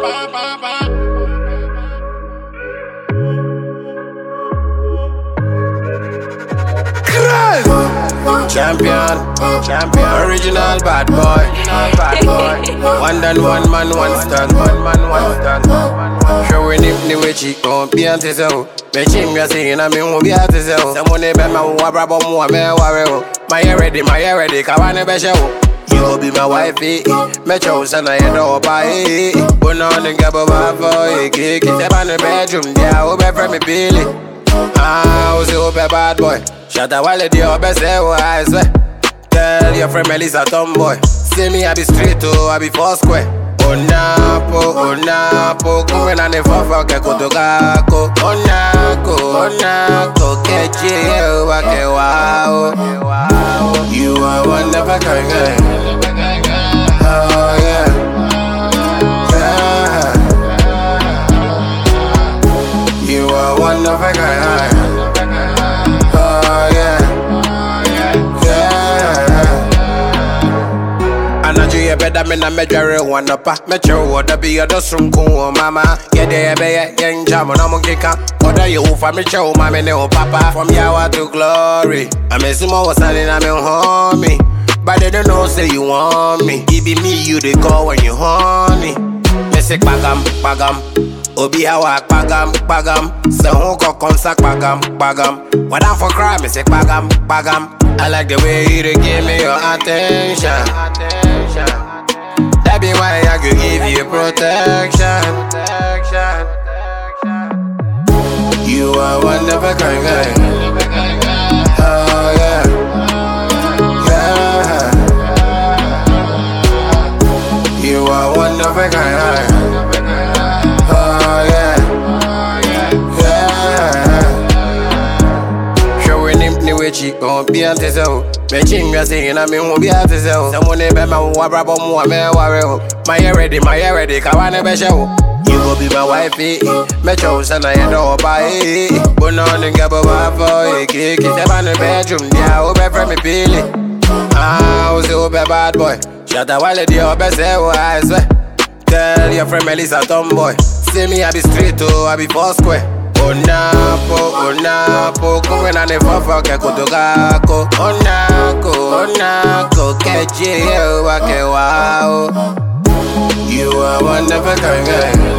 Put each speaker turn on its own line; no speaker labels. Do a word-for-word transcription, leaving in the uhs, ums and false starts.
Champion, champion, original bad boy, bad boy. One done, one man, one stand, one man, one stand. Showing him the way she gon' be on this hoe. Me chim ya singing and me won't be at this hoe. Someone they bet my wa brabo mo me worry ho. My hair ready, my hair ready, kawane be show. You go be my wifey, me chose and I end up by. But on the gabba boy, kick it up in the bedroom, yeah, hope for me Billy. Ah, was you a bad boy? Shut up while the other say I swear. Tell your friend Melissa tomboy. See me I be straight to I be four square. Onapo, onapo, going on the four fuck to kako. Onako, onako, catch you, wake wow. You are one of a kind. Oh yeah. Yeah. You are one of a kind. You better me na me jare one up. Me chow what be a dosum cool mama. Yeah they be a young jam on a monkey can. Other you for me chow mama ne o papa. From yawa to glory. I miss him was standing I'm homie. But they don't know say you want me. It be me you they call when you honey. Me say pagam pagam. Obi hawa pagam pagam. So who go consack pagam pagam. What I'm for crime me say pagam pagam. I like the way you dey give me your attention. That be why I could give you protection. You are one of a kind guy. Oh yeah, yeah. You are one of a kind guy. Oh yeah, yeah. Showing him the way she gon' be on this hoe. Me ching ya singing and me won't be at this hoe. Someone they bet my wa brabo mo me worry ho. My hair ready, my hair ready, kawane be show. You go be my wifey, me chose and I end up by. But on the gabba boy, kick it up in the bedroom, yeah, hope for me Billy. Ah, was you a bad boy? Shut up while the other say I swear. Tell your friend Melissa tomboy. See me I be straight to I be four square. Onapo, onapo, going on the four fuck to kako. Onako, onako, catch you, wake wow. You are one of a kind guy.